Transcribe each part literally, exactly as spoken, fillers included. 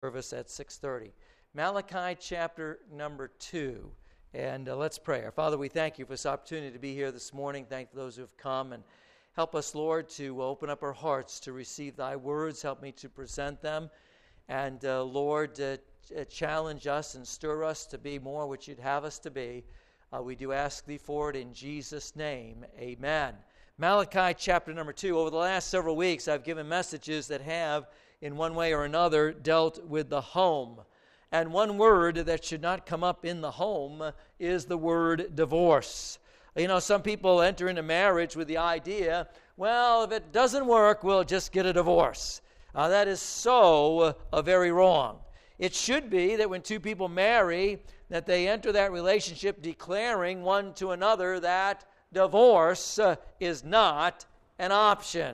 service at six thirty. Malachi chapter number two. And uh, let's pray. Our Father, we thank you for this opportunity to be here this morning. Thank those who have come. And help us, Lord, to open up our hearts to receive thy words. Help me to present them. And, uh, Lord, uh, challenge us and stir us to be more what you'd have us to be. Uh, we do ask thee for it in Jesus' name. Amen. Malachi chapter number two. Over the last several weeks, I've given messages that have, in one way or another, dealt with the home. And one word that should not come up in the home is the word divorce. You know, some people enter into marriage with the idea, well, if it doesn't work, we'll just get a divorce. Uh, that is so uh, very wrong. It should be that when two people marry, that they enter that relationship declaring one to another that divorce uh, is not an option.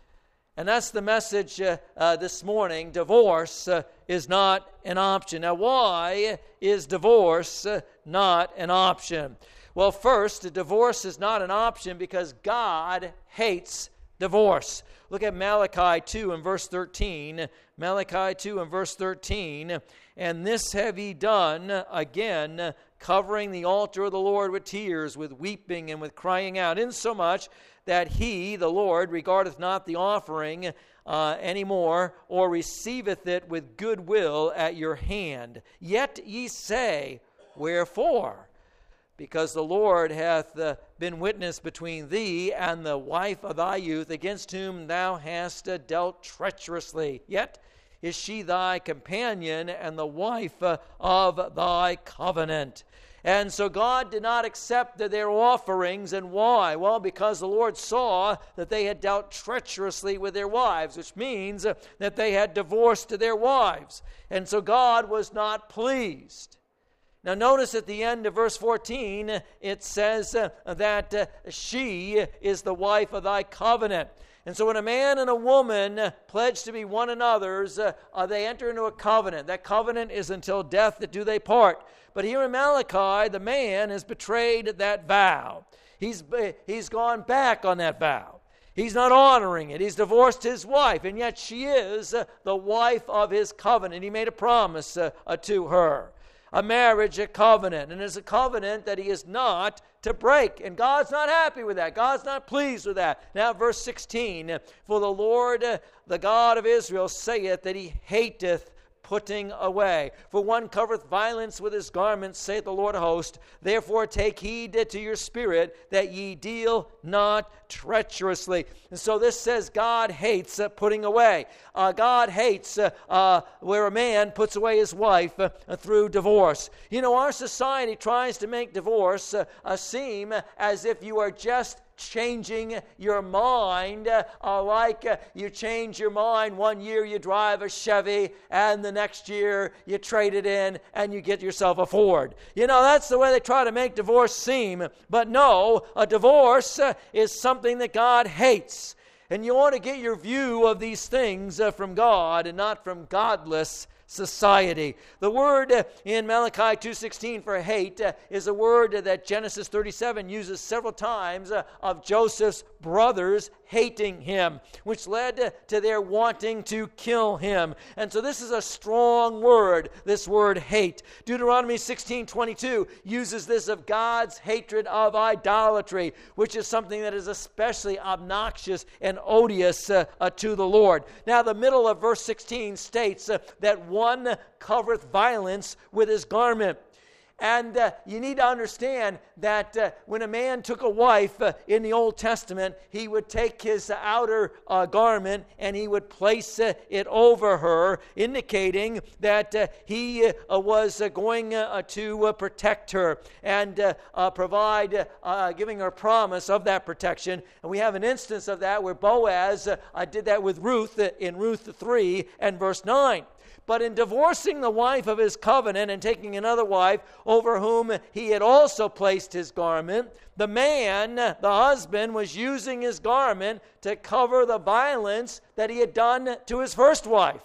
And that's the message uh, uh, this morning. Divorce uh, is not an option. Now, why is divorce uh, not an option? Well, first, divorce is not an option because God hates divorce. Look at Malachi two and verse thirteen. Malachi two and verse thirteen. And this have ye done, again, covering the altar of the Lord with tears, with weeping and with crying out, insomuch that he, the Lord, regardeth not the offering uh, any more, or receiveth it with good will at your hand. Yet ye say, wherefore? Because the Lord hath uh, been witness between thee and the wife of thy youth, against whom thou hast uh, dealt treacherously. Yet is she thy companion and the wife uh, of thy covenant. And so God did not accept their offerings. And why? Well, because the Lord saw that they had dealt treacherously with their wives, which means uh, that they had divorced their wives. And so God was not pleased. Now notice at the end of verse fourteen, it says uh, that uh, she is the wife of thy covenant. And so when a man and a woman pledge to be one another's, uh, uh, they enter into a covenant. That covenant is until death that do they part. But here in Malachi, the man has betrayed that vow. He's, he's gone back on that vow. He's not honoring it. He's divorced his wife, and yet she is uh, the wife of his covenant. He made a promise uh, uh, to her. A marriage, a covenant, and it's a covenant that he is not to break. And God's not happy with that. God's not pleased with that. Now, verse sixteen, for the Lord, the God of Israel, saith that he hateth putting away. For one covereth violence with his garments, saith the Lord of hosts. Therefore take heed to your spirit, that ye deal not treacherously. And so this says God hates uh, putting away. Uh, God hates uh, uh, where a man puts away his wife uh, through divorce. You know, our society tries to make divorce uh, uh, seem as if you are just changing your mind, uh, like uh, you change your mind. One year you drive a Chevy, and the next year you trade it in and you get yourself a Ford. You know, that's the way they try to make divorce seem. But no, a divorce uh, is something that God hates. And you ought to get your view of these things uh, from God and not from godless society. The word uh, in Malachi two sixteen for hate uh, is a word uh, that Genesis thirty-seven uses several times uh, of Joseph's brothers hating him, which led uh, to their wanting to kill him. And so this is a strong word, this word hate. Deuteronomy sixteen twenty-two uses this of God's hatred of idolatry, which is something that is especially obnoxious and odious uh, uh, to the Lord. Now the middle of verse sixteen states uh, that one covereth violence with his garment. And uh, you need to understand that uh, when a man took a wife uh, in the Old Testament, he would take his outer uh, garment and he would place uh, it over her, indicating that uh, he uh, was uh, going uh, to uh, protect her and uh, uh, provide, uh, giving her promise of that protection. And we have an instance of that where Boaz uh, did that with Ruth uh, in Ruth three and verse nine. But in divorcing the wife of his covenant and taking another wife over whom he had also placed his garment, the man, the husband, was using his garment to cover the violence that he had done to his first wife.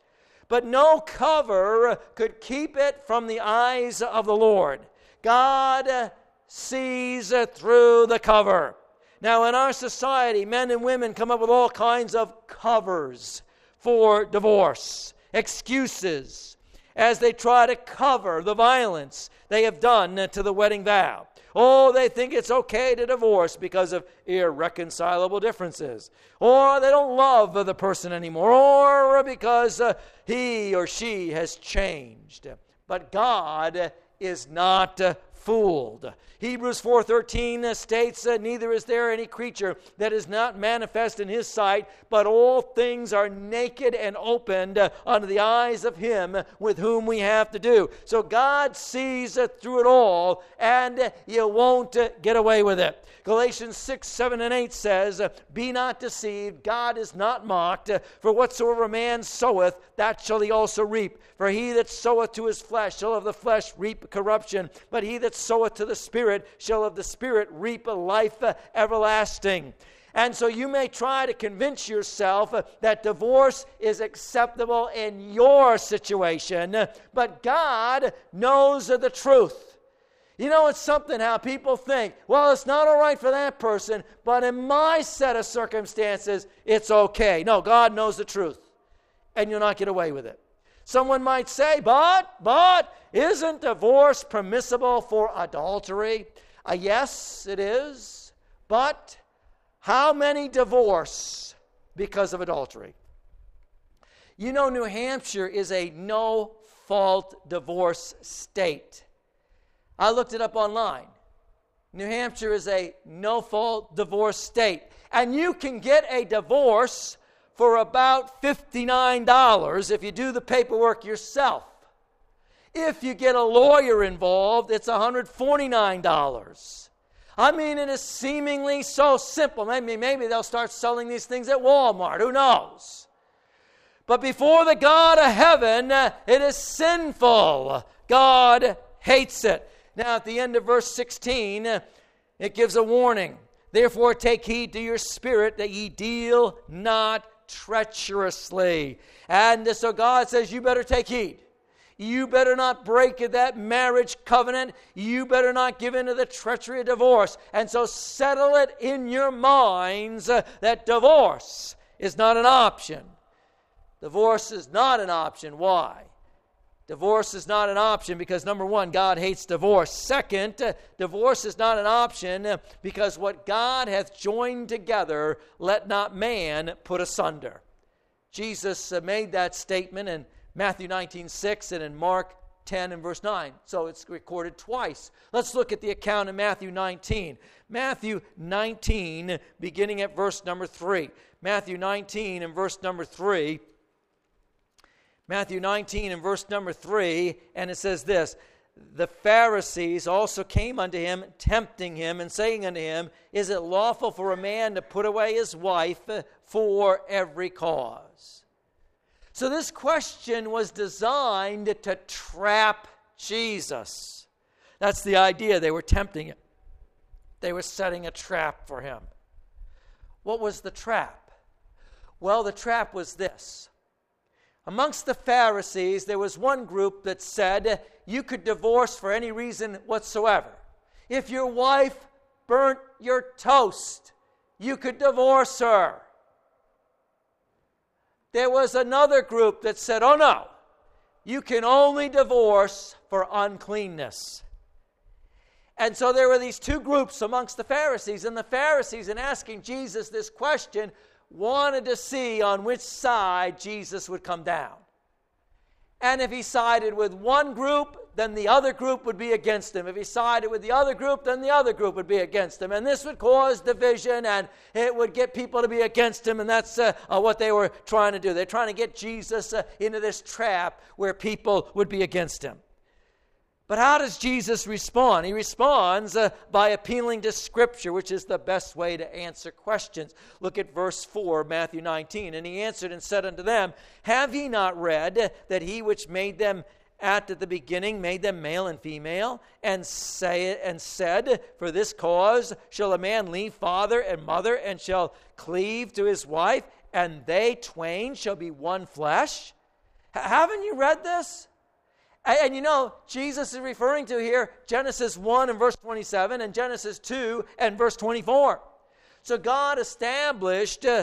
But no cover could keep it from the eyes of the Lord. God sees through the cover. Now, in our society, men and women come up with all kinds of covers for divorce. excuses as they try to cover the violence they have done to the wedding vow. Oh, they think it's okay to divorce because of irreconcilable differences. Or they don't love the person anymore. Or because uh, he or she has changed. But God is not uh, fooled. Hebrews four thirteen states, uh, neither is there any creature that is not manifest in his sight, but all things are naked and opened uh, unto the eyes of him with whom we have to do. So God sees uh, through it all, and uh, you won't uh, get away with it. Galatians six, seven, and eight says, uh, be not deceived, God is not mocked, uh, for whatsoever a man soweth, that shall he also reap. For he that soweth to his flesh shall of the flesh reap corruption, but he that soweth to the Spirit shall of the Spirit reap a life uh, everlasting. And so you may try to convince yourself uh, that divorce is acceptable in your situation, uh, but God knows uh, the truth. You know, it's something how people think, well, it's not all right for that person, but in my set of circumstances, it's okay. No, God knows the truth, and you'll not get away with it. Someone might say, but, but, isn't divorce permissible for adultery? Uh, yes, it is. But how many divorce because of adultery? You know, New Hampshire is a no-fault divorce state. I looked it up online. New Hampshire is a no-fault divorce state. And you can get a divorce for about fifty-nine dollars if you do the paperwork yourself. If you get a lawyer involved, it's one hundred forty-nine dollars. I mean, it is seemingly so simple. Maybe, maybe they'll start selling these things at Walmart. Who knows? But before the God of heaven, uh, it is sinful. God hates it. Now, at the end of verse sixteen, uh, it gives a warning. Therefore, take heed to your spirit that ye deal not treacherously. And so God says, you better take heed. You better not break that marriage covenant. You better not give in to the treachery of divorce. And so settle it in your minds uh, that divorce is not an option. Divorce is not an option. Why? Divorce is not an option because, number one, God hates divorce. Second, uh, divorce is not an option uh, because what God hath joined together, let not man put asunder. Jesus uh, made that statement in Matthew nineteen six and in Mark ten and verse nine. So it's recorded twice. Let's look at the account in Matthew nineteen. Matthew nineteen, beginning at verse number three. Matthew nineteen and verse number three. Matthew nineteen and verse number three, and it says this, the Pharisees also came unto him, tempting him, and saying unto him, is it lawful for a man to put away his wife for every cause? So this question was designed to trap Jesus. That's the idea. They were tempting him. They were setting a trap for him. What was the trap? Well, the trap was this. Amongst the Pharisees, there was one group that said you could divorce for any reason whatsoever. If your wife burnt your toast, you could divorce her. There was another group that said, oh no, you can only divorce for uncleanness. And so there were these two groups amongst the Pharisees, and the Pharisees, in asking Jesus this question, wanted to see on which side Jesus would come down. And if he sided with one group, then the other group would be against him. If he sided with the other group, then the other group would be against him. And this would cause division, and it would get people to be against him, and that's uh, uh, what they were trying to do. They're trying to get Jesus uh, into this trap where people would be against him. But how does Jesus respond? He responds uh, by appealing to Scripture, which is the best way to answer questions. Look at verse four, Matthew nineteen. And he answered and said unto them, have ye not read that he which made them at the beginning made them male and female, and say and said, for this cause shall a man leave father and mother, and shall cleave to his wife, and they twain shall be one flesh? H- haven't you read this? And you know, Jesus is referring to here Genesis one and verse twenty-seven and Genesis two and verse twenty-four. So God established uh,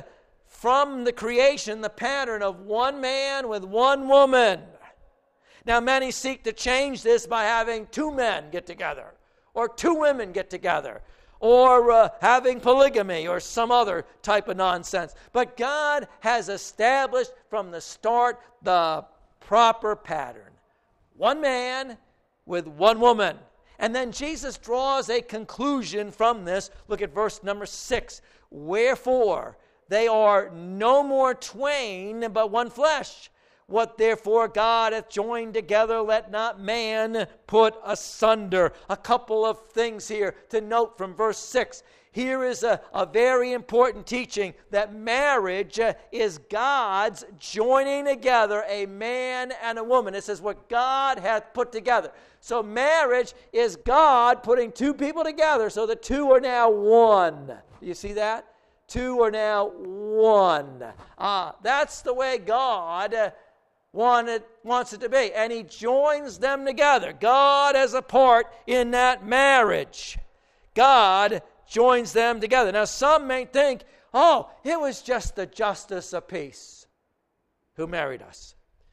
from the creation the pattern of one man with one woman. Now, many seek to change this by having two men get together, or two women get together, or uh, having polygamy, or some other type of nonsense. But God has established from the start the proper pattern. One man with one woman. And then Jesus draws a conclusion from this. Look at verse number six. Wherefore, they are no more twain, but one flesh. What therefore God hath joined together, let not man put asunder. A couple of things here to note from verse six. Here is a, a very important teaching that marriage uh, is God's joining together a man and a woman. It says what God hath put together. So marriage is God putting two people together so the two are now one. Do you see that? Two are now one. Uh, that's the way God uh, wanted, wants it to be. And he joins them together. God has a part in that marriage. God joins them together. Now some may think, oh, it was just the justice of peace who married us.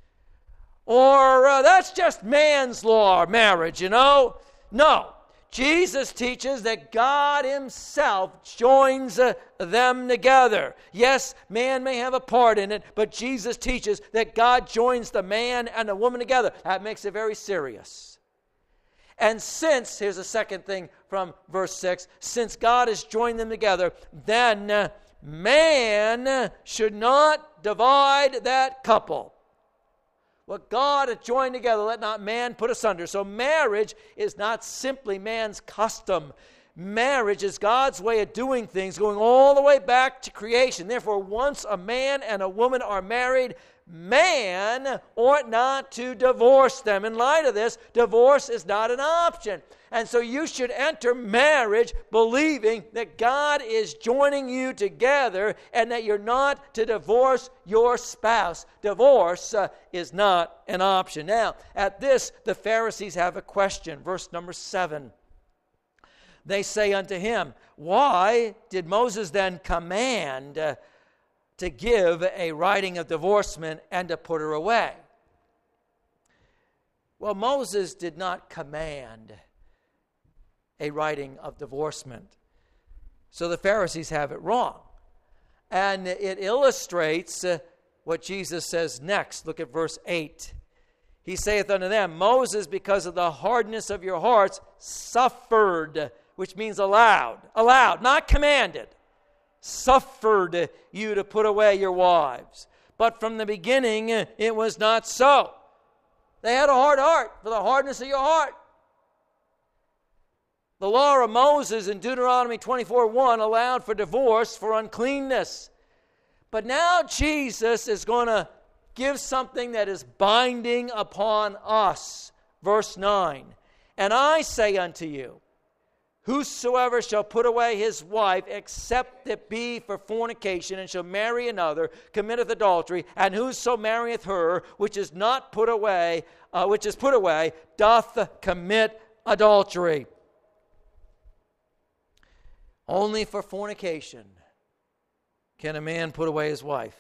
Or uh, that's just man's law, marriage, you know. No. Jesus teaches that God himself joins uh, them together. Yes, man may have a part in it, but Jesus teaches that God joins the man and the woman together. That makes it very serious. And since, here's a second thing from verse six, since God has joined them together, then uh, man should not divide that couple. What God hath joined together, let not man put asunder. So marriage is not simply man's custom. Marriage is God's way of doing things, going all the way back to creation. Therefore, once a man and a woman are married, man ought not to divorce them. In light of this, divorce is not an option. And so you should enter marriage believing that God is joining you together and that you're not to divorce your spouse. Divorce uh, is not an option. Now, at this, the Pharisees have a question. Verse number seven. They say unto him, why did Moses then command uh, to give a writing of divorcement and to put her away? Well, Moses did not command a writing of divorcement. So the Pharisees have it wrong. And it illustrates uh, what Jesus says next. Look at verse eight. He saith unto them, Moses, because of the hardness of your hearts, suffered, which means allowed, allowed, not commanded, suffered you to put away your wives. But from the beginning, it was not so. They had a hard heart for the hardness of your heart. The law of Moses in Deuteronomy twenty-four one allowed for divorce for uncleanness. But now Jesus is going to give something that is binding upon us. Verse nine. And I say unto you, whosoever shall put away his wife, except it be for fornication, and shall marry another, committeth adultery. And whoso marrieth her, which is not put away, uh, which is put away, doth commit adultery. Only for fornication can a man put away his wife.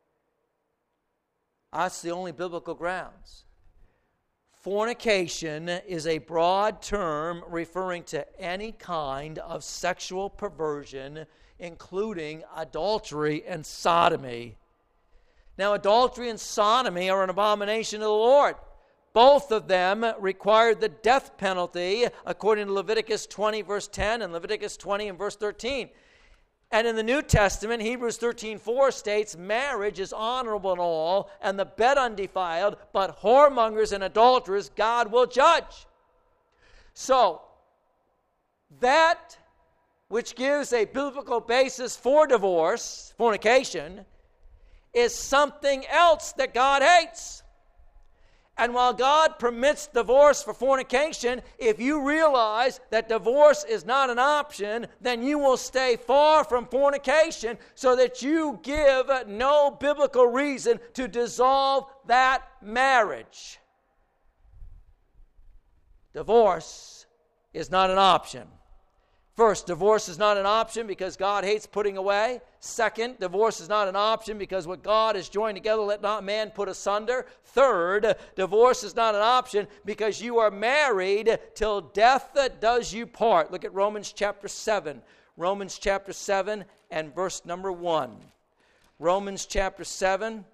That's the only biblical grounds. Fornication is a broad term referring to any kind of sexual perversion, including adultery and sodomy. Now, adultery and sodomy are an abomination to the Lord. Both of them required the death penalty, according to Leviticus twenty, verse ten, and Leviticus twenty and verse thirteen. And in the New Testament, Hebrews thirteen four states, marriage is honorable and all, and the bed undefiled, but whoremongers and adulterers God will judge. So, that which gives a biblical basis for divorce, fornication, is something else that God hates. And while God permits divorce for fornication, if you realize that divorce is not an option, then you will stay far from fornication so that you give no biblical reason to dissolve that marriage. Divorce is not an option. First, divorce is not an option because God hates putting away. Second, divorce is not an option because what God has joined together, let not man put asunder. Third, divorce is not an option because you are married till death does you part. Look at Romans chapter seven. Romans chapter seven and verse number one. Romans chapter seven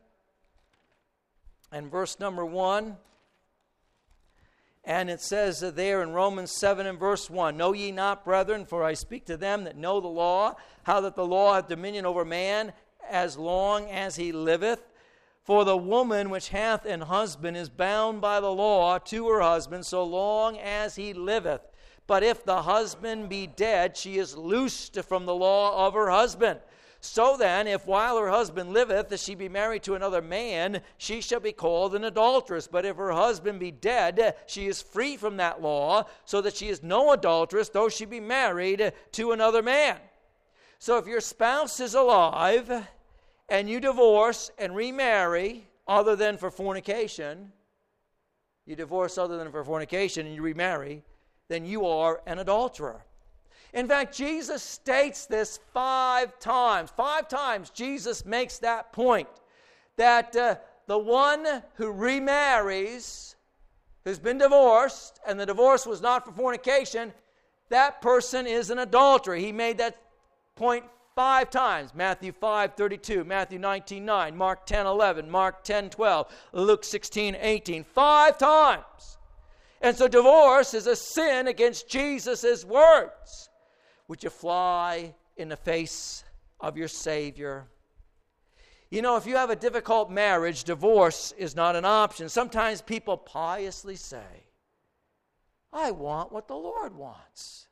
and verse number one. And it says there in Romans seven and verse one, Know ye not, brethren, for I speak to them that know the law, how that the law hath dominion over man as long as he liveth. For the woman which hath an husband is bound by the law to her husband so long as he liveth. But if the husband be dead, she is loosed from the law of her husband. So then, if while her husband liveth, she be married to another man, she shall be called an adulteress. But if her husband be dead, she is free from that law, so that she is no adulteress, though she be married to another man. So if your spouse is alive, and you divorce and remarry, other than for fornication, you divorce other than for fornication and you remarry, then you are an adulterer. In fact, Jesus states this five times. Five times Jesus makes that point, that uh, the one who remarries, who's been divorced, and the divorce was not for fornication, that person is an adulterer. He made that point five times. Matthew five thirty-two, Matthew nineteen nine, Mark ten eleven, Mark ten twelve, Luke sixteen eighteen. Five times. And so divorce is a sin against Jesus' words. Would you fly in the face of your Savior? You know, if you have a difficult marriage, divorce is not an option. Sometimes people piously say, I want what the Lord wants.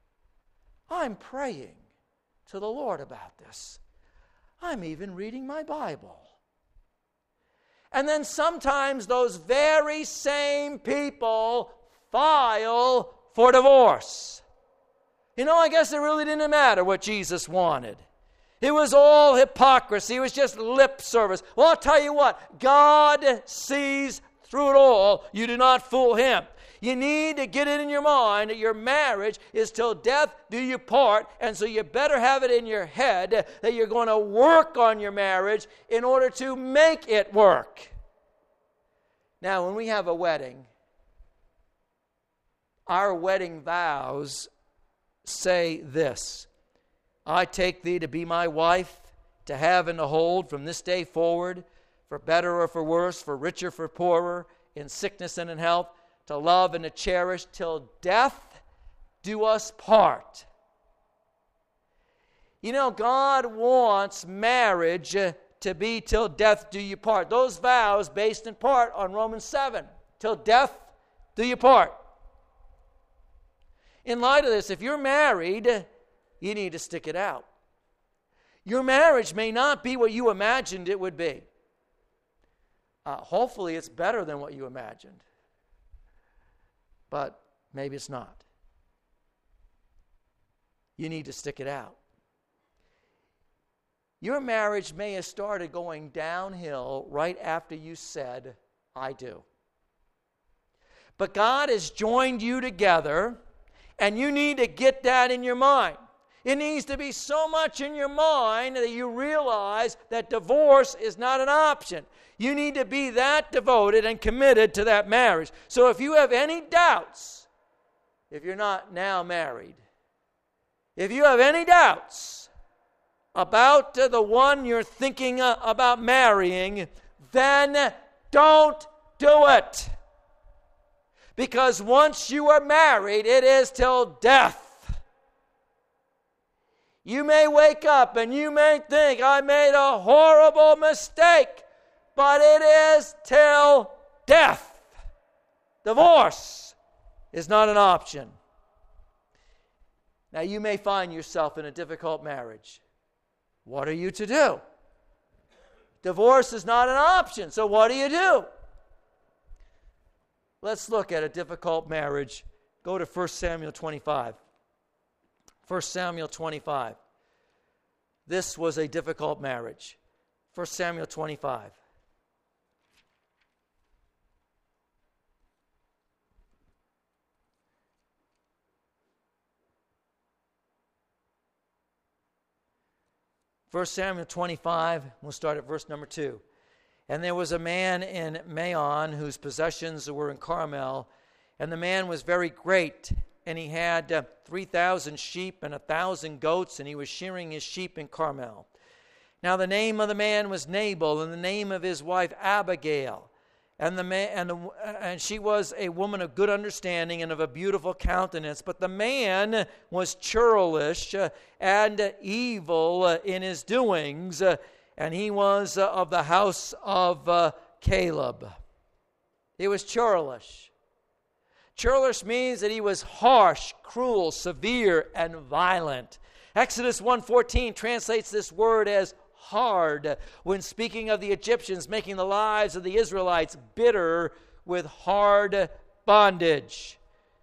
I'm praying to the Lord about this. I'm even reading my Bible. And then sometimes those very same people file for divorce. You know, I guess it really didn't matter what Jesus wanted. It was all hypocrisy. It was just lip service. Well, I'll tell you what. God sees through it all. You do not fool Him. You need to get it in your mind that your marriage is till death do you part. And so you better have it in your head that you're going to work on your marriage in order to make it work. Now, when we have a wedding, our wedding vows say this: I take thee to be my wife, to have and to hold from this day forward, for better or for worse, for richer, for poorer, in sickness and in health, to love and to cherish till death do us part. You know, God wants marriage to be till death do you part. Those vows based in part on Romans seven. Till death do you part. In light of this, if you're married, you need to stick it out. Your marriage may not be what you imagined it would be. Uh, hopefully it's better than what you imagined. But maybe it's not. You need to stick it out. Your marriage may have started going downhill right after you said, I do. But God has joined you together, and you need to get that in your mind. It needs to be so much in your mind that you realize that divorce is not an option. You need to be that devoted and committed to that marriage. So if you have any doubts, if you're not now married, if you have any doubts about uh, the one you're thinking uh, about marrying, then don't do it. Because once you are married, it is till death. You may wake up and you may think, I made a horrible mistake, but it is till death. Divorce is not an option. Now, you may find yourself in a difficult marriage. What are you to do? Divorce is not an option, so what do you do? Let's look at a difficult marriage. Go to First Samuel twenty-five. First Samuel twenty-five. This was a difficult marriage. First Samuel twenty-five. First Samuel twenty-five, we'll start at verse number two. And there was a man in Maon whose possessions were in Carmel, and the man was very great, and he had uh, three thousand sheep and a thousand goats, and he was shearing his sheep in Carmel. Now the name of the man was Nabal, and the name of his wife Abigail. And the man, and, the, and she was a woman of good understanding and of a beautiful countenance. But the man was churlish uh, and uh, evil uh, in his doings, uh, and he was uh, of the house of uh, Caleb. He was churlish. Churlish means that he was harsh, cruel, severe, and violent. Exodus one fourteen translates this word as hard when speaking of the Egyptians making the lives of the Israelites bitter with hard bondage.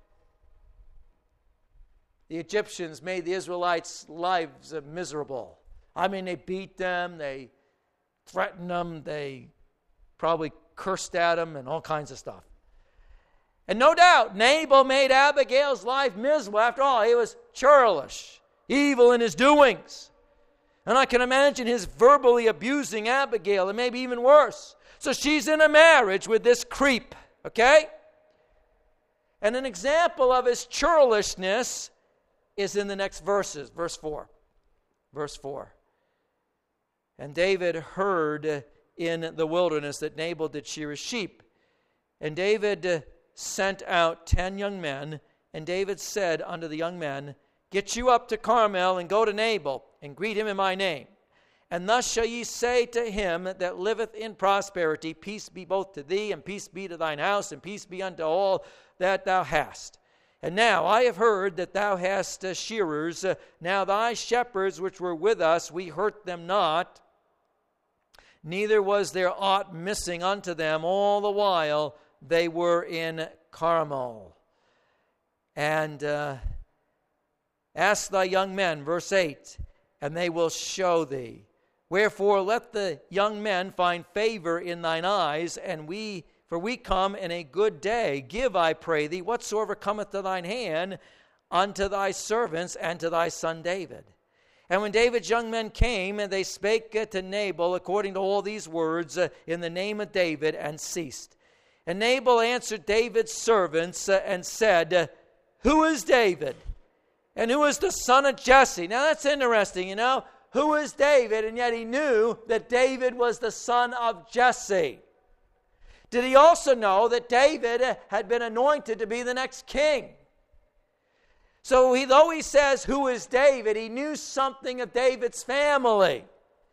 The Egyptians made the Israelites' lives miserable. I mean, they beat them, they threatened them, they probably cursed at them and all kinds of stuff. And no doubt, Nabal made Abigail's life miserable. After all, he was churlish, evil in his doings. And I can imagine his verbally abusing Abigail, and maybe even worse. So she's in a marriage with this creep, okay? And an example of his churlishness is in the next verses, verse four. Verse four. And David heard in the wilderness that Nabal did shear his sheep. And David sent out ten young men, and David said unto the young men, Get you up to Carmel, and go to Nabal, and greet him in my name. And thus shall ye say to him that liveth in prosperity, Peace be both to thee, and peace be to thine house, and peace be unto all that thou hast. And now I have heard that thou hast uh, shearers. Uh, now thy shepherds which were with us, we hurt them not, neither was there aught missing unto them all the while they were in Carmel. And uh, ask thy young men, verse eight, and they will show thee. Wherefore let the young men find favor in thine eyes, and we, for we come in a good day. Give, I pray thee, whatsoever cometh to thine hand unto thy servants and to thy son David. And when David's young men came, and they spake to Nabal according to all these words uh, in the name of David, and ceased. And Nabal answered David's servants uh, and said, uh, Who is David? And who is the son of Jesse? Now that's interesting, you know. Who is David? And yet he knew that David was the son of Jesse. Did he also know that David had been anointed to be the next king? So he, though he says, who is David, he knew something of David's family.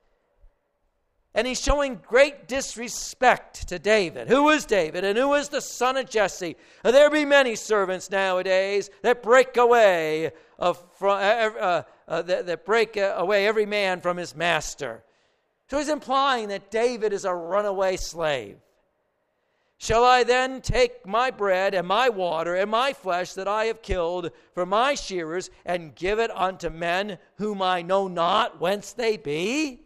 And he's showing great disrespect to David. Who is David? And who is the son of Jesse? And there be many servants nowadays that break away of, from, uh, uh, uh, that, that break uh, away every man from his master. So he's implying that David is a runaway slave. Shall I then take my bread and my water and my flesh that I have killed for my shearers and give it unto men whom I know not whence they be?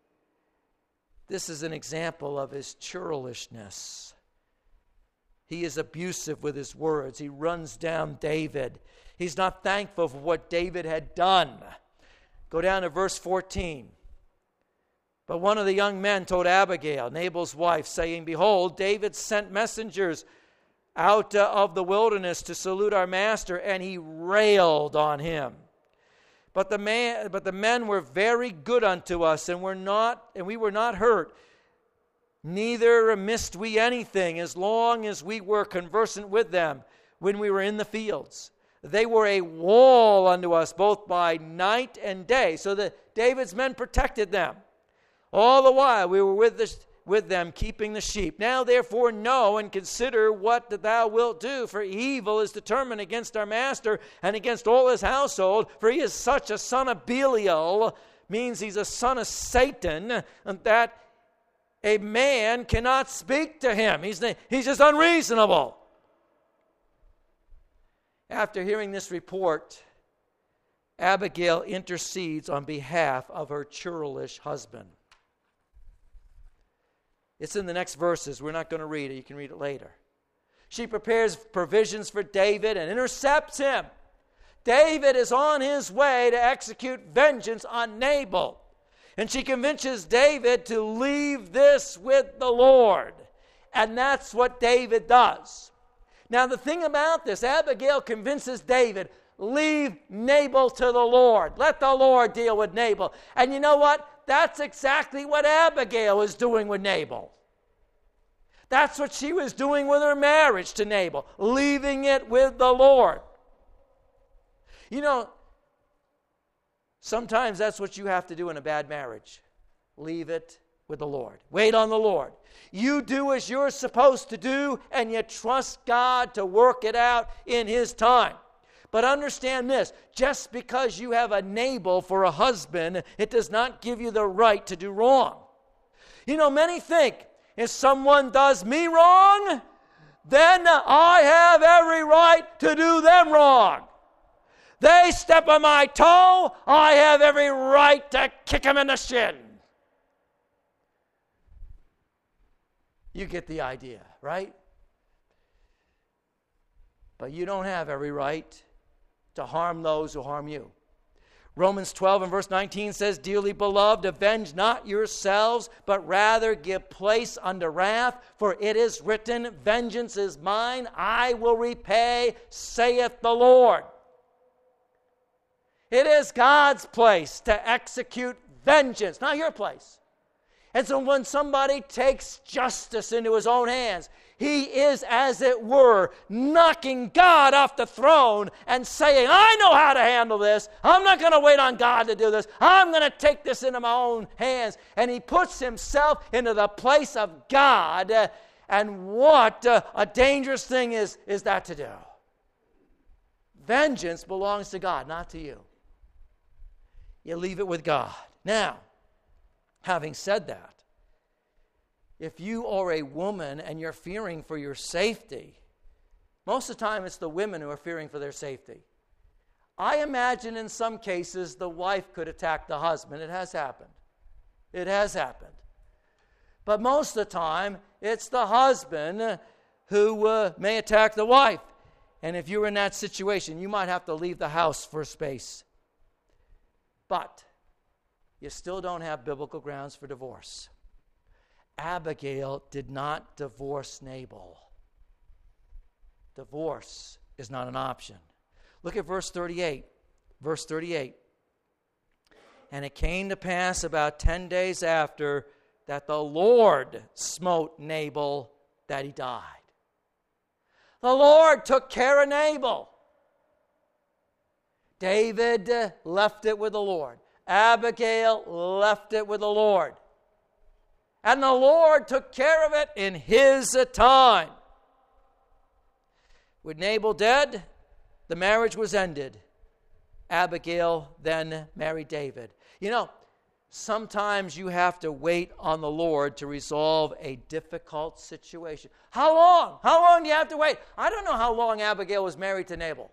This is an example of his churlishness. He is abusive with his words. He runs down David. He's not thankful for what David had done. Go down to verse fourteen. But one of the young men told Abigail, Nabal's wife, saying, Behold, David sent messengers out uh, of the wilderness to salute our master, and he railed on him. But the man, but the men were very good unto us, and were not, and we were not hurt. Neither missed we anything, as long as we were conversant with them when we were in the fields. They were a wall unto us, both by night and day, so that David's men protected them. All the while we were with, the, with them, keeping the sheep. Now therefore know and consider what thou wilt do, for evil is determined against our master and against all his household, for he is such a son of Belial, means he's a son of Satan, and that a man cannot speak to him. He's, he's just unreasonable. After hearing this report, Abigail intercedes on behalf of her churlish husband. It's in the next verses. We're not going to read it. You can read it later. She prepares provisions for David and intercepts him. David is on his way to execute vengeance on Nabal. And she convinces David to leave this with the Lord. And that's what David does. Now, the thing about this, Abigail convinces David, leave Nabal to the Lord. Let the Lord deal with Nabal. And you know what? That's exactly what Abigail is doing with Nabal. That's what she was doing with her marriage to Nabal, leaving it with the Lord. You know, sometimes that's what you have to do in a bad marriage. Leave it with the Lord. Wait on the Lord. You do as you're supposed to do, and you trust God to work it out in His time. But understand this, just because you have a Nabal for a husband, it does not give you the right to do wrong. You know, many think, if someone does me wrong, then I have every right to do them wrong. They step on my toe, I have every right to kick them in the shin. You get the idea, right? But you don't have every right to harm those who harm you. Romans twelve and verse nineteen says, dearly beloved, avenge not yourselves, but rather give place unto wrath, for it is written, vengeance is mine, I will repay, saith the Lord. It is God's place to execute vengeance, not your place. And so when somebody takes justice into his own hands, he is, as it were, knocking God off the throne and saying, I know how to handle this. I'm not going to wait on God to do this. I'm going to take this into my own hands. And he puts himself into the place of God. Uh, and what uh, a dangerous thing is, is that to do. Vengeance belongs to God, not to you. You leave it with God. Now, having said that, if you are a woman and you're fearing for your safety, most of the time it's the women who are fearing for their safety. I imagine in some cases the wife could attack the husband. It has happened. It has happened. But most of the time it's the husband who uh, may attack the wife. And if you're in that situation, you might have to leave the house for a space. But you still don't have biblical grounds for divorce. Abigail did not divorce Nabal. Divorce is not an option. Look at verse thirty-eight. Verse thirty-eight. And it came to pass about ten days after that the Lord smote Nabal that he died. The Lord took care of Nabal. David left it with the Lord. Abigail left it with the Lord. And the Lord took care of it in His time. With Nabal dead, the marriage was ended. Abigail then married David. You know, sometimes you have to wait on the Lord to resolve a difficult situation. How long? How long do you have to wait? I don't know how long Abigail was married to Nabal.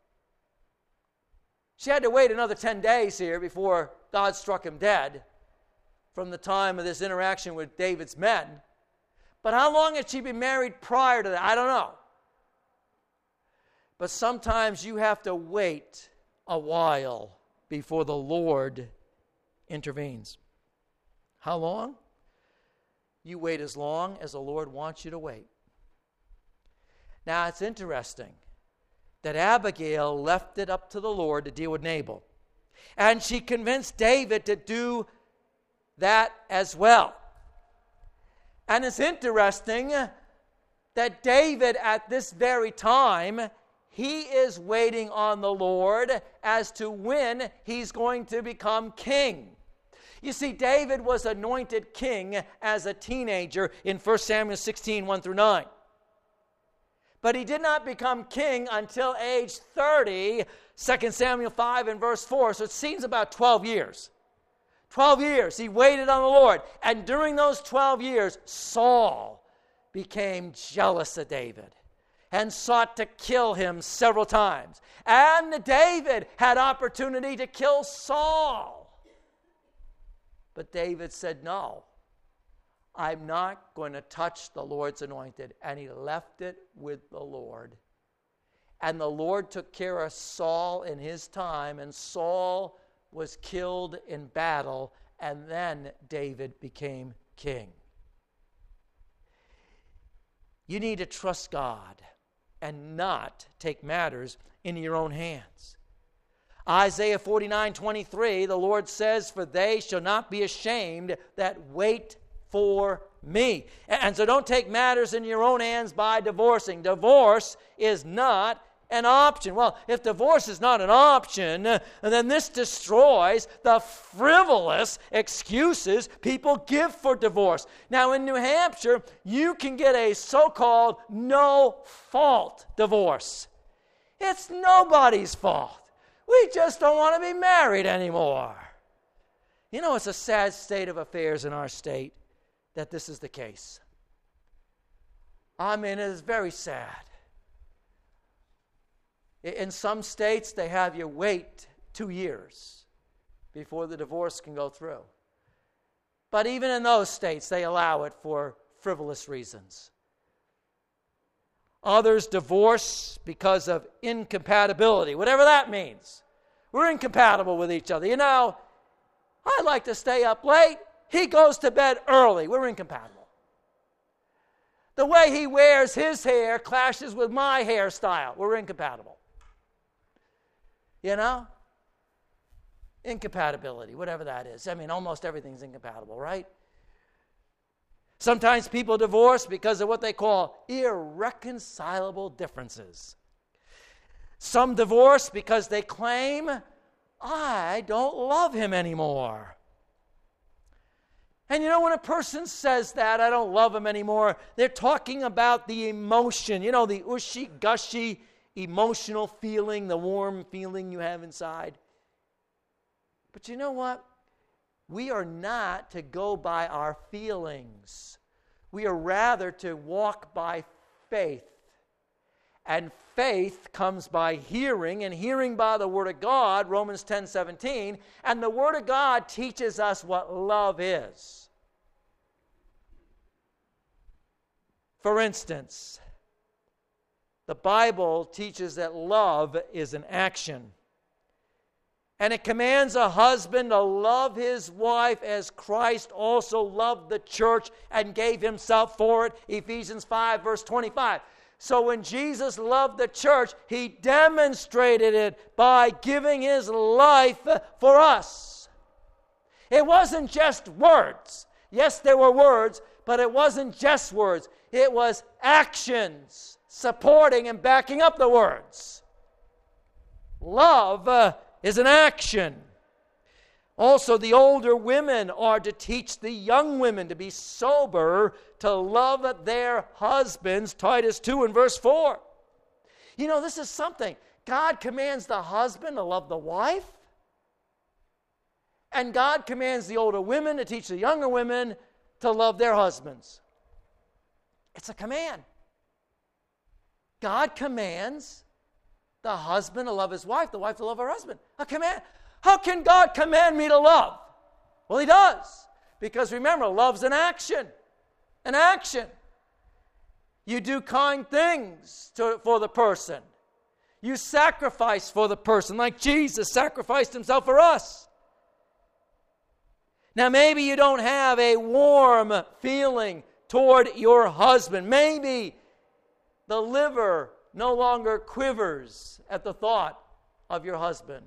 She had to wait another ten days here before God struck him dead from the time of this interaction with David's men. But how long had she been married prior to that? I don't know. But sometimes you have to wait a while before the Lord intervenes. How long? You wait as long as the Lord wants you to wait. Now, it's interesting that Abigail left it up to the Lord to deal with Nabal. And she convinced David to do that as well. And it's interesting that David, at this very time, he is waiting on the Lord as to when he's going to become king. You see, David was anointed king as a teenager in First Samuel sixteen, one through nine. But he did not become king until age thirty, Second Samuel five and verse four. So it seems about twelve years. twelve years he waited on the Lord. And during those twelve years, Saul became jealous of David and sought to kill him several times. And David had opportunity to kill Saul. But David said, no, I'm not going to touch the Lord's anointed. And he left it with the Lord. And the Lord took care of Saul in his time, and Saul was killed in battle and then David became king. You need to trust God and not take matters into your own hands. Isaiah forty-nine twenty-three, the Lord says, "For they shall not be ashamed that wait for me." And so don't take matters in your own hands by divorcing. Divorce is not an option. Well, if divorce is not an option, then this destroys the frivolous excuses people give for divorce. Now, in New Hampshire, you can get a so-called no-fault divorce. It's nobody's fault. We just don't want to be married anymore. You know, it's a sad state of affairs in our state that this is the case. I mean, it is very sad. In some states, they have you wait two years before the divorce can go through. But even in those states, they allow it for frivolous reasons. Others divorce because of incompatibility, whatever that means. We're incompatible with each other. You know, I like to stay up late. He goes to bed early. We're incompatible. The way he wears his hair clashes with my hairstyle. We're incompatible. You know? Incompatibility, whatever that is. I mean, almost everything's incompatible, right? Sometimes people divorce because of what they call irreconcilable differences. Some divorce because they claim, "I don't love him anymore." And you know, when a person says that, "I don't love him anymore," they're talking about the emotion, you know, the ushy-gushy emotional feeling, the warm feeling you have inside. But you know what? We are not to go by our feelings. We are rather to walk by faith. And faith comes by hearing, and hearing by the Word of God, Romans ten seventeen. And the Word of God teaches us what love is. For instance, the Bible teaches that love is an action. And it commands a husband to love his wife as Christ also loved the church and gave himself for it. Ephesians five, verse twenty-five. So when Jesus loved the church, he demonstrated it by giving his life for us. It wasn't just words. Yes, there were words, but it wasn't just words. It was actions supporting and backing up the words. Love uh, is an action. Also, the older women are to teach the young women to be sober, to love their husbands, Titus two and verse four. You know, this is something. God commands the husband to love the wife, and God commands the older women to teach the younger women to love their husbands. It's a command. God commands the husband to love his wife, the wife to love her husband. A command. How can God command me to love? Well, he does. Because remember, love's an action. An action. You do kind things to, for the person. You sacrifice for the person, like Jesus sacrificed himself for us. Now, maybe you don't have a warm feeling toward your husband. Maybe the liver no longer quivers at the thought of your husband.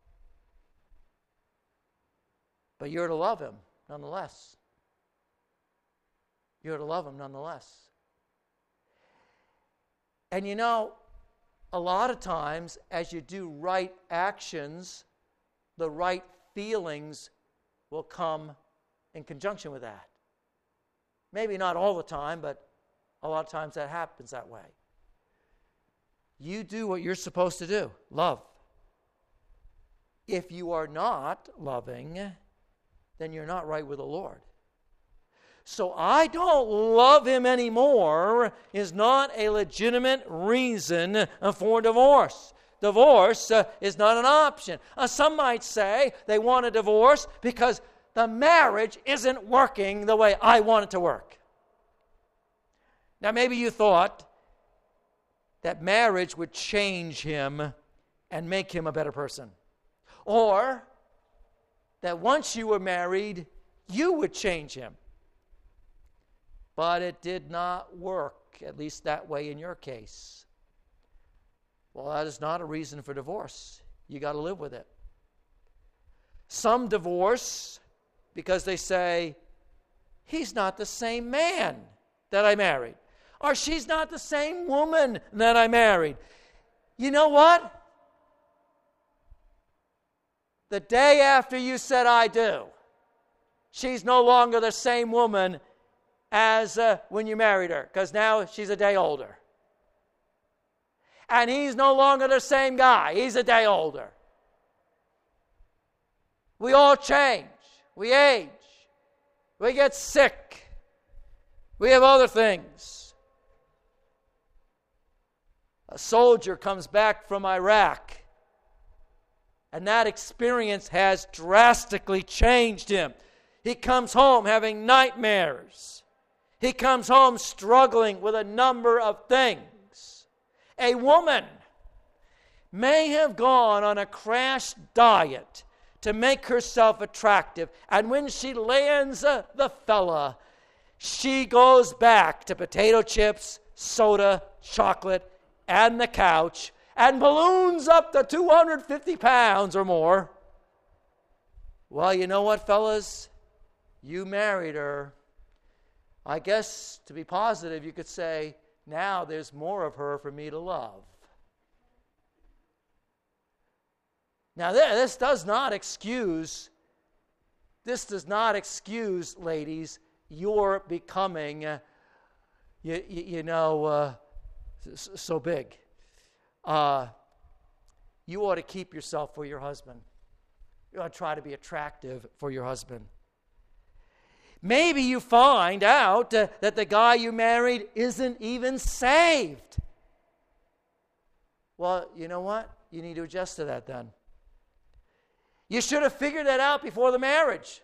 But you're to love him nonetheless. You're to love him nonetheless. And you know, a lot of times, as you do right actions, the right feelings will come in conjunction with that. Maybe not all the time, but a lot of times that happens that way. You do what you're supposed to do. Love. If you are not loving, then you're not right with the Lord. So I don't love him anymore is not a legitimate reason for divorce. Divorce uh, is not an option. Uh, some might say they want a divorce because the marriage isn't working the way I want it to work. Now maybe you thought that marriage would change him and make him a better person. Or that once you were married, you would change him. But it did not work, at least that way in your case. Well, that is not a reason for divorce. You got to live with it. Some divorce because they say, he's not the same man that I married. Or she's not the same woman that I married. You know what? The day after you said I do, she's no longer the same woman as uh, when you married her, because now she's a day older. And he's no longer the same guy. He's a day older. We all change. We age. We get sick. We have other things. A soldier comes back from Iraq, and that experience has drastically changed him. He comes home having nightmares. He comes home struggling with a number of things. A woman may have gone on a crash diet to make herself attractive, and when she lands uh, the fella, she goes back to potato chips, soda, chocolate, and the couch, and balloons up to two hundred fifty pounds or more. Well, you know what, fellas? You married her. I guess, to be positive, you could say, now there's more of her for me to love. Now, this does not excuse, this does not excuse, ladies, your becoming, uh, you, you, you know, uh, so big. Uh, you ought to keep yourself for your husband. You ought to try to be attractive for your husband. Maybe you find out uh, that the guy you married isn't even saved. Well, you know what? You need to adjust to that then. You should have figured that out before the marriage.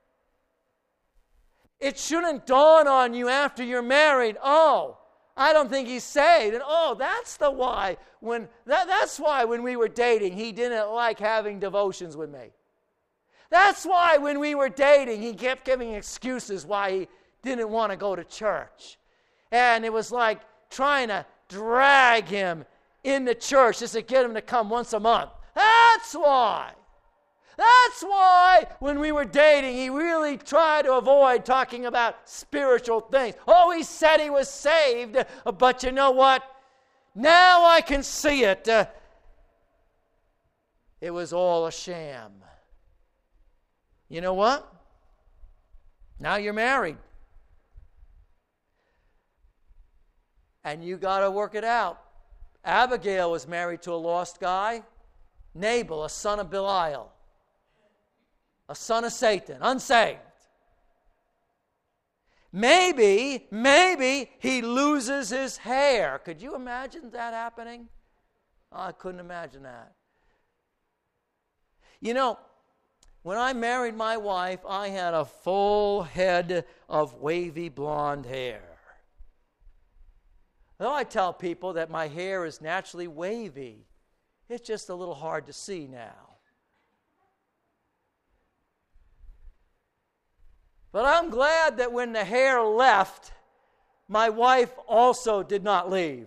It shouldn't dawn on you after you're married, oh, I don't think he's saved. And oh, that's the why. When that, that's why when we were dating, he didn't like having devotions with me. That's why when we were dating, he kept giving excuses why he didn't want to go to church. And it was like trying to drag him into church just to get him to come once a month. That's why. That's why when we were dating, he really tried to avoid talking about spiritual things. Oh, he said he was saved, but you know what? Now I can see it. Uh, it was all a sham. You know what? Now you're married. And you got to work it out. Abigail was married to a lost guy. Nabal, a son of Belial. A son of Satan, unsaved. Maybe, maybe he loses his hair. Could you imagine that happening? Oh, I couldn't imagine that. You know, when I married my wife, I had a full head of wavy blonde hair. Though I tell people that my hair is naturally wavy, it's just a little hard to see now. But I'm glad that when the hair left, my wife also did not leave.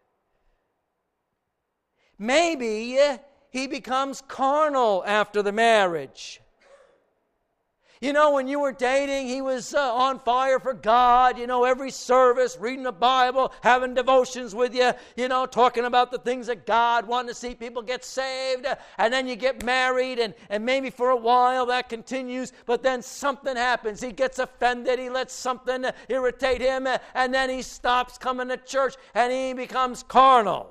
Maybe he becomes carnal after the marriage. You know, when you were dating, he was uh, on fire for God, you know, every service, reading the Bible, having devotions with you, you know, talking about the things of God, wanting to see people get saved, and then you get married, and, and maybe for a while that continues, but then something happens. He gets offended, he lets something irritate him, and then he stops coming to church, and he becomes carnal.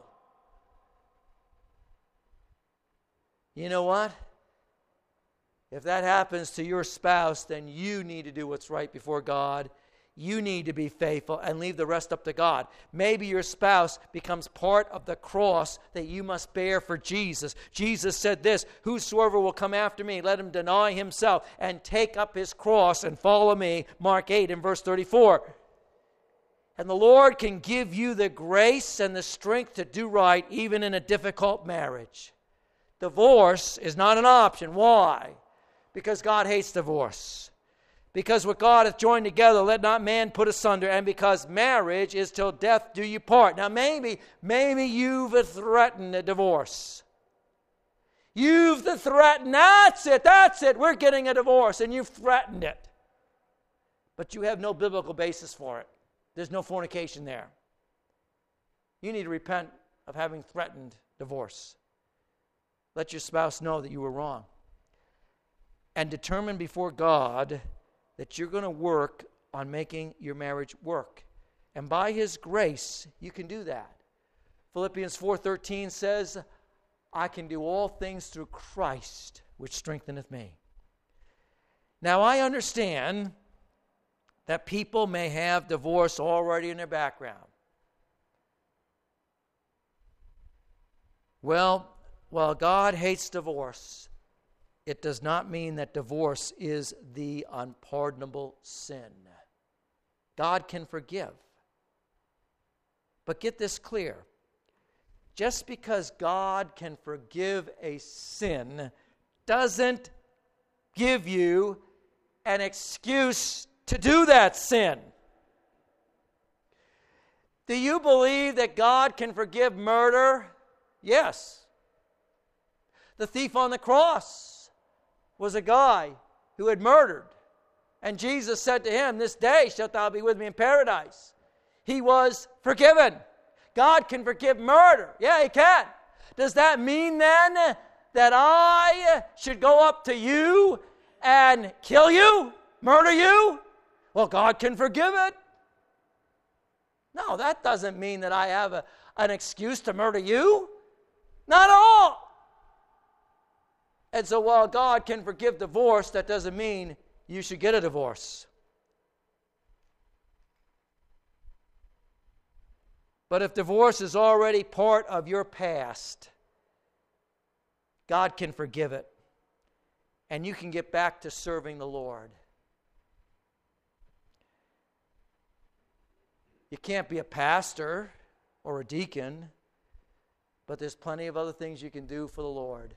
You know what? If that happens to your spouse, then you need to do what's right before God. You need to be faithful and leave the rest up to God. Maybe your spouse becomes part of the cross that you must bear for Jesus. Jesus said this, whosoever will come after me, let him deny himself and take up his cross and follow me. Mark eight and verse thirty-four. And the Lord can give you the grace and the strength to do right even in a difficult marriage. Divorce is not an option. Why? Because God hates divorce. Because what God hath joined together, let not man put asunder. And because marriage is till death do you part. Now maybe, maybe you've threatened a divorce. You've threatened, that's it, that's it, we're getting a divorce, and you've threatened it. But you have no biblical basis for it. There's no fornication there. You need to repent of having threatened divorce. Let your spouse know that you were wrong. And determine before God that you're going to work on making your marriage work. And by His grace, you can do that. Philippians four thirteen says, I can do all things through Christ, which strengtheneth me. Now, I understand that people may have divorce already in their background. Well, while God hates divorce, it does not mean that divorce is the unpardonable sin. God can forgive. But get this clear. Just because God can forgive a sin doesn't give you an excuse to do that sin. Do you believe that God can forgive murder? Yes. The thief on the cross was a guy who had murdered. And Jesus said to him, this day shalt thou be with me in paradise. He was forgiven. God can forgive murder. Yeah, He can. Does that mean then that I should go up to you and kill you, murder you? Well, God can forgive it. No, that doesn't mean that I have a, an excuse to murder you. Not at all. And so while God can forgive divorce, that doesn't mean you should get a divorce. But if divorce is already part of your past, God can forgive it. And you can get back to serving the Lord. You can't be a pastor or a deacon, but there's plenty of other things you can do for the Lord.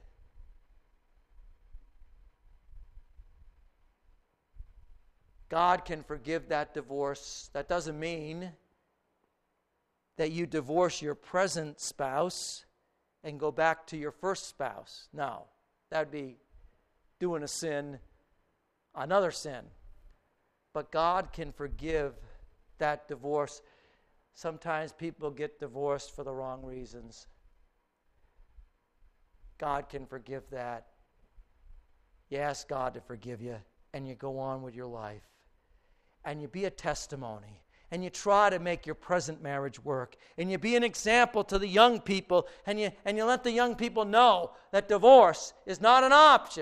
God can forgive that divorce. That doesn't mean that you divorce your present spouse and go back to your first spouse. No, that would be doing a sin, another sin. But God can forgive that divorce. Sometimes people get divorced for the wrong reasons. God can forgive that. You ask God to forgive you, and you go on with your life. And you be a testimony. And you try to make your present marriage work. And you be an example to the young people. And you, and you let the young people know that divorce is not an option.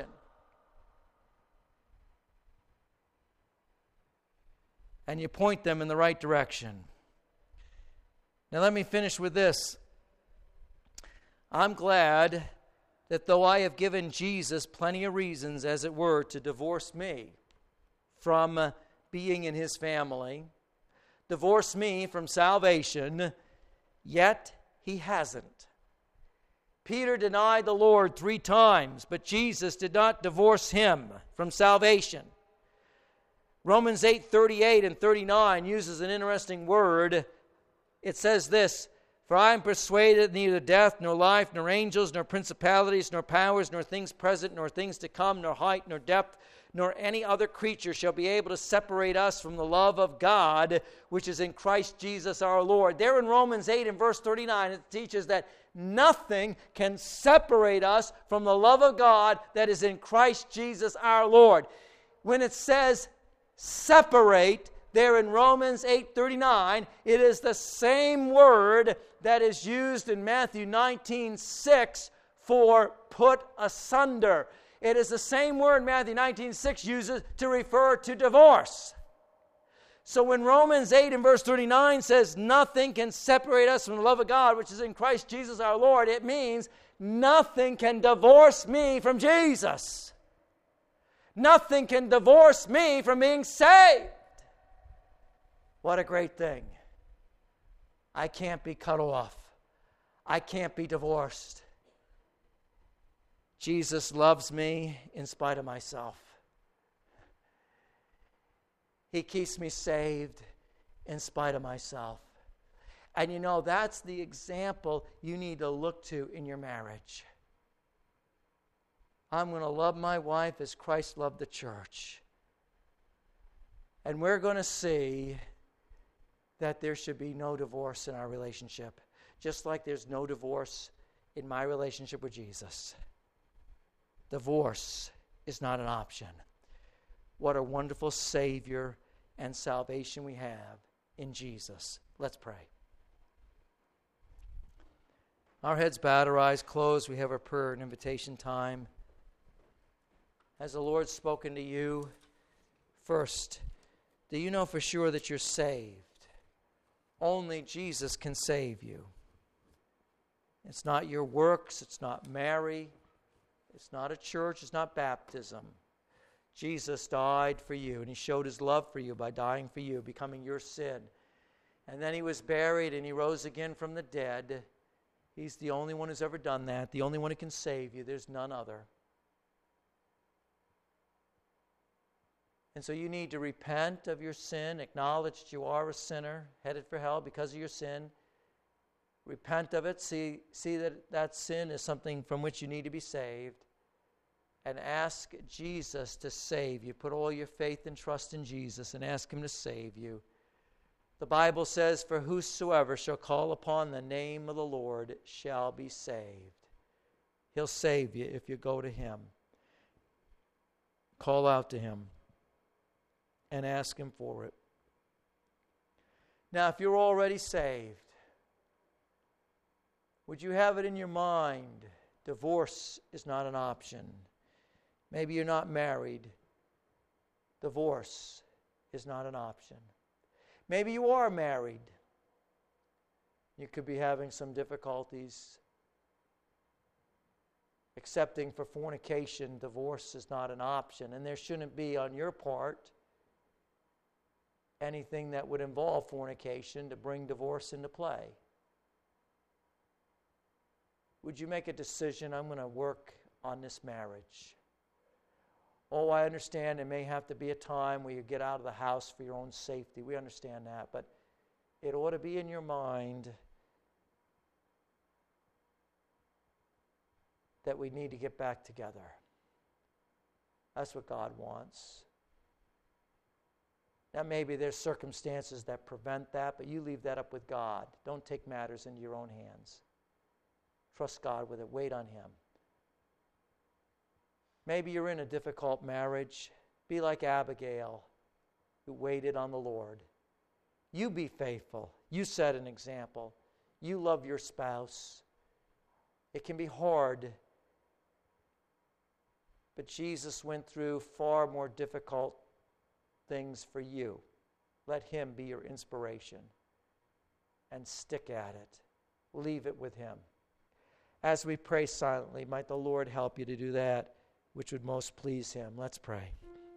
And you point them in the right direction. Now let me finish with this. I'm glad that though I have given Jesus plenty of reasons, as it were, to divorce me from uh, being in His family, divorce me from salvation, yet He hasn't. Peter denied the Lord three times, but Jesus did not divorce him from salvation. Romans eight thirty-eight and thirty-nine uses an interesting word. It says this, for I am persuaded neither death, nor life, nor angels, nor principalities, nor powers, nor things present, nor things to come, nor height, nor depth, nor any other creature shall be able to separate us from the love of God, which is in Christ Jesus our Lord. There in Romans eight and verse thirty-nine, it teaches that nothing can separate us from the love of God that is in Christ Jesus our Lord. When it says separate, there in Romans eight thirty-nine, it is the same word that is used in Matthew nineteen six for put asunder. It is the same word Matthew nineteen six uses to refer to divorce. So when Romans eight and verse thirty-nine says nothing can separate us from the love of God, which is in Christ Jesus our Lord, it means nothing can divorce me from Jesus. Nothing can divorce me from being saved. What a great thing. I can't be cut off. I can't be divorced. Jesus loves me in spite of myself. He keeps me saved in spite of myself. And you know, that's the example you need to look to in your marriage. I'm going to love my wife as Christ loved the church. And we're going to see that there should be no divorce in our relationship, just like there's no divorce in my relationship with Jesus. Divorce is not an option. What a wonderful Savior and salvation we have in Jesus. Let's pray. Our heads bowed, our eyes closed. We have our prayer and invitation time. Has the Lord spoken to you? First, do you know for sure that you're saved? Only Jesus can save you. It's not your works. It's not Mary. It's not a church. It's not baptism. Jesus died for you, and he showed his love for you by dying for you, becoming your sin. And then he was buried, and he rose again from the dead. He's the only one who's ever done that, the only one who can save you. There's none other. And so you need to repent of your sin, acknowledge that you are a sinner, headed for hell because of your sin. Repent of it, see, see that that sin is something from which you need to be saved, and ask Jesus to save you. Put all your faith and trust in Jesus and ask him to save you. The Bible says, for whosoever shall call upon the name of the Lord shall be saved. He'll save you if you go to him. Call out to him and ask him for it. Now, if you're already saved, would you have it in your mind, divorce is not an option. Maybe you're not married. Divorce is not an option. Maybe you are married. You could be having some difficulties accepting for fornication. Divorce is not an option, and there shouldn't be on your part anything that would involve fornication to bring divorce into play. Would you make a decision, I'm going to work on this marriage? Oh, I understand there may have to be a time where you get out of the house for your own safety. We understand that, but it ought to be in your mind that we need to get back together. That's what God wants. Now, maybe there's circumstances that prevent that, but you leave that up with God. Don't take matters into your own hands. Trust God with it. Wait on him. Maybe you're in a difficult marriage. Be like Abigail, who waited on the Lord. You be faithful. You set an example. You love your spouse. It can be hard, but Jesus went through far more difficult things for you. Let him be your inspiration and stick at it. Leave it with him. As we pray silently, might the Lord help you to do that which would most please him. Let's pray.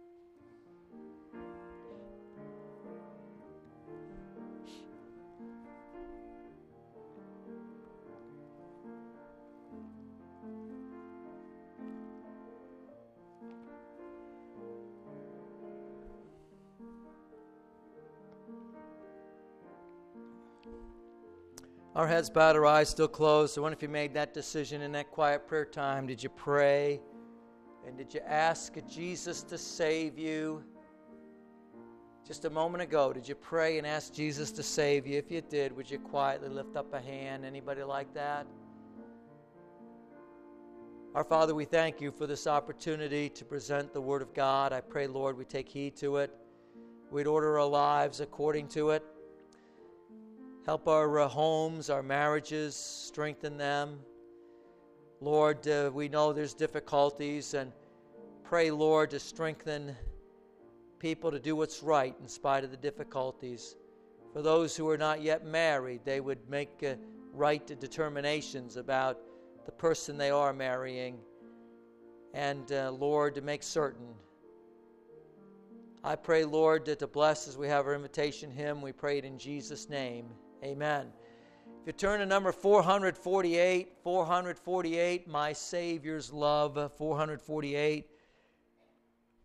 Our heads bowed, our eyes still closed. I wonder if you made that decision in that quiet prayer time. Did you pray? And did you ask Jesus to save you? Just a moment ago, did you pray and ask Jesus to save you? If you did, would you quietly lift up a hand? Anybody like that? Our Father, we thank you for this opportunity to present the Word of God. I pray, Lord, we take heed to it. We'd order our lives according to it. Help our uh, homes, our marriages, strengthen them. Lord, uh, we know there's difficulties, and pray, Lord, to strengthen people to do what's right in spite of the difficulties. For those who are not yet married, they would make uh, right determinations about the person they are marrying. And, uh, Lord, to make certain. I pray, Lord, that to bless as we have our invitation hymn, we pray it in Jesus' name. Amen. If you turn to number four forty-eight, four forty-eight, My Savior's Love, four forty-eight.